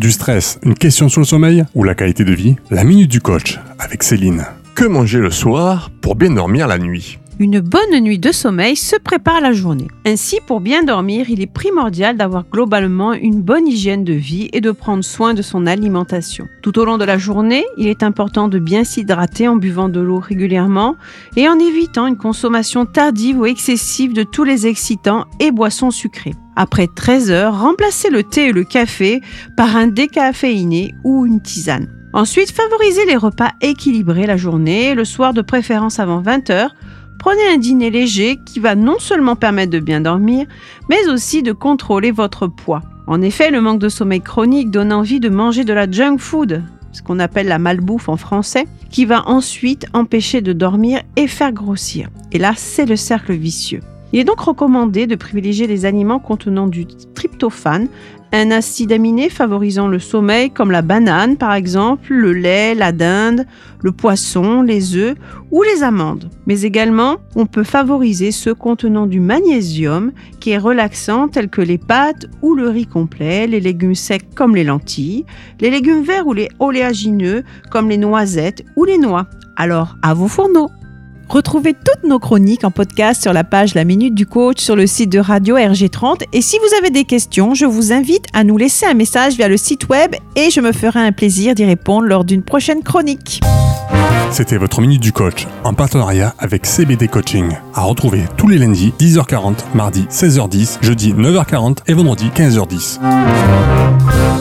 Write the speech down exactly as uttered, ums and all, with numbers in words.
du stress, une question sur le sommeil ou la qualité de vie? La minute du coach avec Céline. Que manger le soir pour bien dormir la nuit? Une bonne nuit de sommeil se prépare la journée. Ainsi, pour bien dormir, il est primordial d'avoir globalement une bonne hygiène de vie et de prendre soin de son alimentation. Tout au long de la journée, il est important de bien s'hydrater en buvant de l'eau régulièrement et en évitant une consommation tardive ou excessive de tous les excitants et boissons sucrées. Après treize heures, remplacez le thé et le café par un décaféiné ou une tisane. Ensuite, favorisez les repas équilibrés la journée, le soir de préférence avant vingt heures. Prenez un dîner léger qui va non seulement permettre de bien dormir, mais aussi de contrôler votre poids. En effet, le manque de sommeil chronique donne envie de manger de la junk food, ce qu'on appelle la malbouffe en français, qui va ensuite empêcher de dormir et faire grossir. Et là, c'est le cercle vicieux. Il est donc recommandé de privilégier les aliments contenant du tryptophane, un acide aminé favorisant le sommeil comme la banane par exemple, le lait, la dinde, le poisson, les œufs ou les amandes. Mais également, on peut favoriser ceux contenant du magnésium qui est relaxant tels que les pâtes ou le riz complet, les légumes secs comme les lentilles, les légumes verts ou les oléagineux comme les noisettes ou les noix. Alors, à vos fourneaux! Retrouvez toutes nos chroniques en podcast sur la page La Minute du Coach sur le site de Radio R G trente. Et si vous avez des questions, je vous invite à nous laisser un message via le site web et je me ferai un plaisir d'y répondre lors d'une prochaine chronique. C'était votre minute du coach en partenariat avec C B D Coaching. À retrouver tous les lundis dix heures quarante, mardi seize heures dix, jeudi neuf heures quarante et vendredi quinze heures dix.